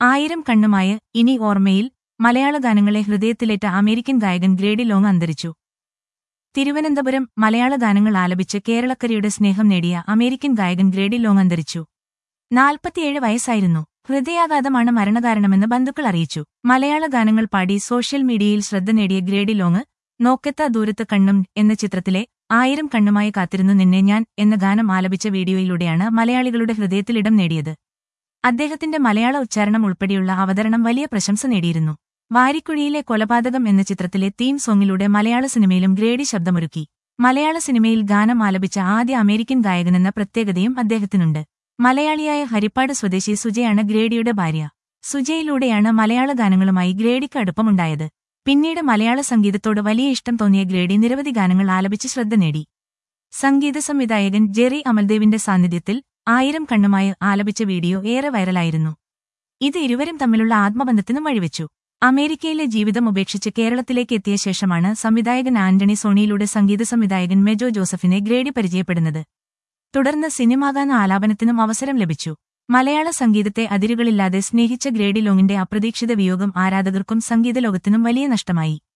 ആയിരം കണ്ണുമായി ഇനി ഓർമ്മയിൽ മലയാള ഗാനങ്ങളെ ഹൃദയത്തിലേറ്റ അമേരിക്കൻ ഗായകൻ ഗ്രേഡി ലോങ് അന്തരിച്ചു. തിരുവനന്തപുരം മലയാള ഗാനങ്ങൾ ആലപിച്ച് കേരളക്കരയുടെ സ്നേഹം നേടിയ അമേരിക്കൻ ഗായകൻ ഗ്രേഡി ലോങ് അന്തരിച്ചു. 47 വയസ്സായിരുന്നു. ഹൃദയാഘാതമാണ് മരണകാരണമെന്ന് ബന്ധുക്കൾ അറിയിച്ചു. മലയാള ഗാനങ്ങൾ പാടി സോഷ്യൽ മീഡിയയിൽ ശ്രദ്ധ നേടിയ ഗ്രേഡി ലോങ് നോക്കെത്താ ദൂരത്ത് കണ്ണും എന്ന ചിത്രത്തിലെ ആയിരം കണ്ണുമായി കാത്തിരുന്നു നിന്നെ ഞാൻ എന്ന ഗാനം ആലപിച്ച വീഡിയോയിലൂടെയാണ് മലയാളികളുടെ ഹൃദയത്തിലിടം നേടിയത്. അദ്ദേഹത്തിന്റെ മലയാള ഉച്ചാരണം ഉൾപ്പെടെയുള്ള അവതരണം വലിയ പ്രശംസ നേടിയിരുന്നു. വാരിക്കുഴിയിലെ കൊലപാതകം എന്ന ചിത്രത്തിലെ തീം സോങ്ങിലൂടെ മലയാള സിനിമയിലും ഗ്രേഡി ശബ്ദമൊരുക്കി. മലയാള സിനിമയിൽ ഗാനം ആലപിച്ച ആദ്യ അമേരിക്കൻ ഗായകനെന്ന പ്രത്യേകതയും അദ്ദേഹത്തിനുണ്ട്. മലയാളിയായ ഹരിപ്പാട് സ്വദേശി സുജയാണ് ഗ്രേഡിയുടെ ഭാര്യ. സുജയിലൂടെയാണ് മലയാള ഗാനങ്ങളുമായി ഗ്രേഡിക്ക് അടുപ്പമുണ്ടായത്. പിന്നീട് മലയാള സംഗീതത്തോട് വലിയ ഇഷ്ടം തോന്നിയ ഗ്രേഡി നിരവധി ഗാനങ്ങൾ ആലപിച്ച് ശ്രദ്ധ നേടി. സംഗീത സംവിധായകൻ ജെറി അമൽദേവിന്റെ സാന്നിധ്യത്തിൽ ആയിരം കണ്ണുമായി ആലപിച്ച വീഡിയോ ഏറെ വൈറലായിരുന്നു. ഇത് ഇരുവരും തമ്മിലുള്ള ആത്മബന്ധത്തിനും വഴിവെച്ചു. അമേരിക്കയിലെ ജീവിതം ഉപേക്ഷിച്ച് കേരളത്തിലേക്ക് എത്തിയ ശേഷമാണ് സംവിധായകൻ ആന്റണി സോണിയിലൂടെ സംഗീത സംവിധായകൻ മെജോ ജോസഫിനെ ഗ്രേഡി പരിചയപ്പെടുന്നത്. തുടർന്ന് സിനിമാഗാന ആലാപനത്തിനും അവസരം ലഭിച്ചു. മലയാള സംഗീതത്തെ അതിരുകളില്ലാതെ സ്നേഹിച്ച ഗ്രേഡി ലോങ്ങിന്റെ അപ്രതീക്ഷിത വിയോഗം ആരാധകർക്കും സംഗീത ലോകത്തിനും വലിയ നഷ്ടമായി.